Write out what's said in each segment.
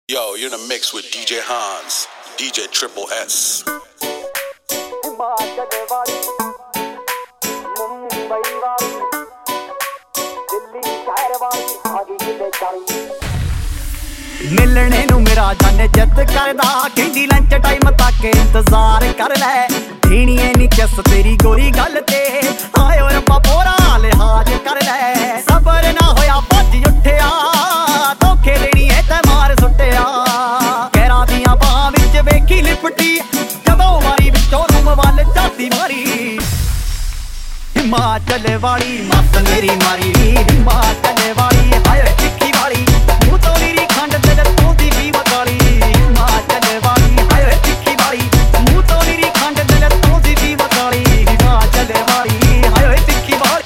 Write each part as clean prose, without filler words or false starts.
Yo, you're in a mix with DJ Hans, DJ Triple S. मिलने नू मेरा जाने जिद करदा कहंदी लंच टाइम तक इंतजार कर लै देनी नी किस तेरी गोरी गल ते आयो रब्बा पूरा लिहाज कर लै सबर ना होया भज उठिया धोखे देनी है ते मार सुटिया कहरा दियां बाहां विच वेखी लिपटी जदों मारी विचों रूम वल झाती मारी हिमाचल वाली मत मेरी मारी हिमाचल वाली हाय चिक्की वाली मुंह तो मेरी खंड दिल तो दी भी वगाली हिमाचल वाली हाय चिक्की वाली मुंह तो मेरी खंड दिल तो दी भी वगाली हिमाचल वाली हाय चिक्की वाली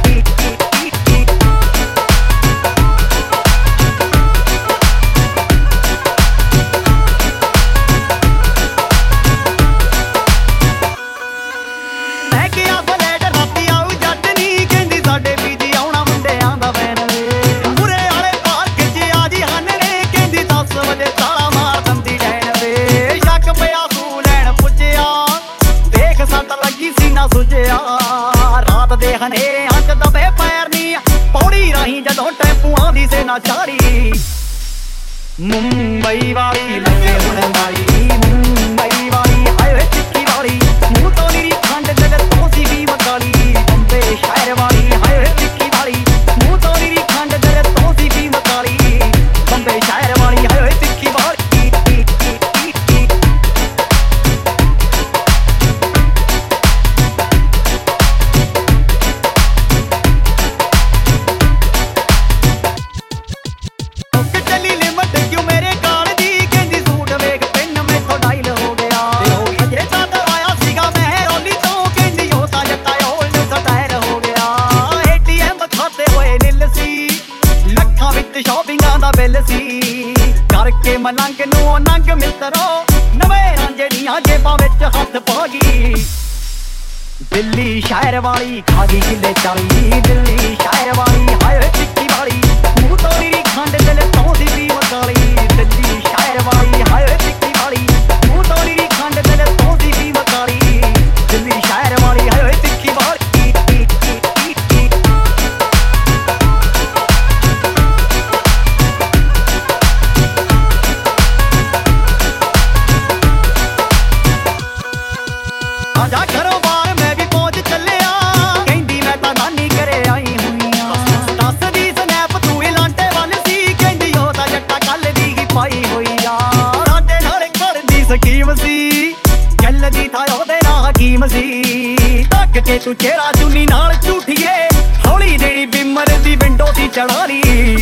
मैं क्या बलेट राती आऊ जट नी कहंदी साडे बीजी आउणा मुंडियां दा वैन मुरे वाले पार्क च आजी हनने कहंदी 10 वजे ताला मार दंदी डैन वे शक पिया तू लैण पुज्जिया देख सट लगी सी ना सुझिया रात दे हनेरे हंच दबे पैर नी पौड़ी राही जदों टैंपूआं दी सेना चारी मुंबई वाली लगे हुण मारी मुंबई वाली हाय चिक्की वाली मुंह तो नी खंड दिल तो सी भी वगाली बंबे शहर वाली हाय चिक्की वाली मुंह तो नी खंड दिल तो सी भी वगाली बंबे शहर वाली हाय चिक्की वाली चली लिमट क्यों मेरे काल दी कहंदी सूट वेख पिन मैथों डाइल हो गया अजे सादा आया सीगा मैं रौली तो कहंदी हो ता जट्टा ओल्ड सटायर हो गया एटीएम खाते होए नील सी लखां विच शॉपिंगां दा बिल सी करके मलंग नूं नंग मित्रो नवें ਜਿਹੜੀਆਂ जेबां विच हथ पा गई दिल्ली शहर वाली खा गई किले 40 दिल्ली शहर वाली हाय चिक्की वाली मुंह तो मेरी खंड दिल तो दी भी वगाली दिल्ली शहर वाली हाय चिक्की वाली मुंह तो मेरी खंड दिल तो दी भी वगाली दिल्ली शहर वाली हाय चिक्की वाली आजा घरों बाहर मैं भी पहुंच चलिया कहंदी मैं तां नानी घरे आई हुईयां दस दी स्नैप तू इलांटे वल सी कहंदी हो तां जट्टा कल दी ही पाई होई आ साडे नाल घर दी स्कीम सी चलदी था ओदे नाल हकीम सी तक के तू चेहरा चुन्नी नाल झूठिए हौली जेही बिमर दी विंडो दी चढ़ाली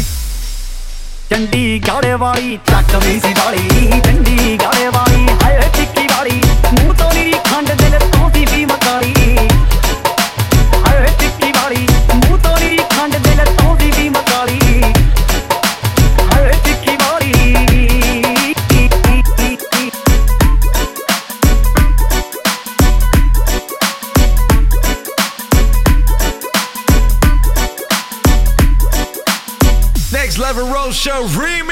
चंडीगढ़ वाली चकवी सी वाली चंडीगढ़ वाली हाय चिक्की वाली मुंह तो नी खंड दिल तो दी भी वगाली हाय चिक्की वाली मुंह तो नी खंड दिल तो दी भी वगाली हाय चिक्की वाली Next Level Road Show Remix.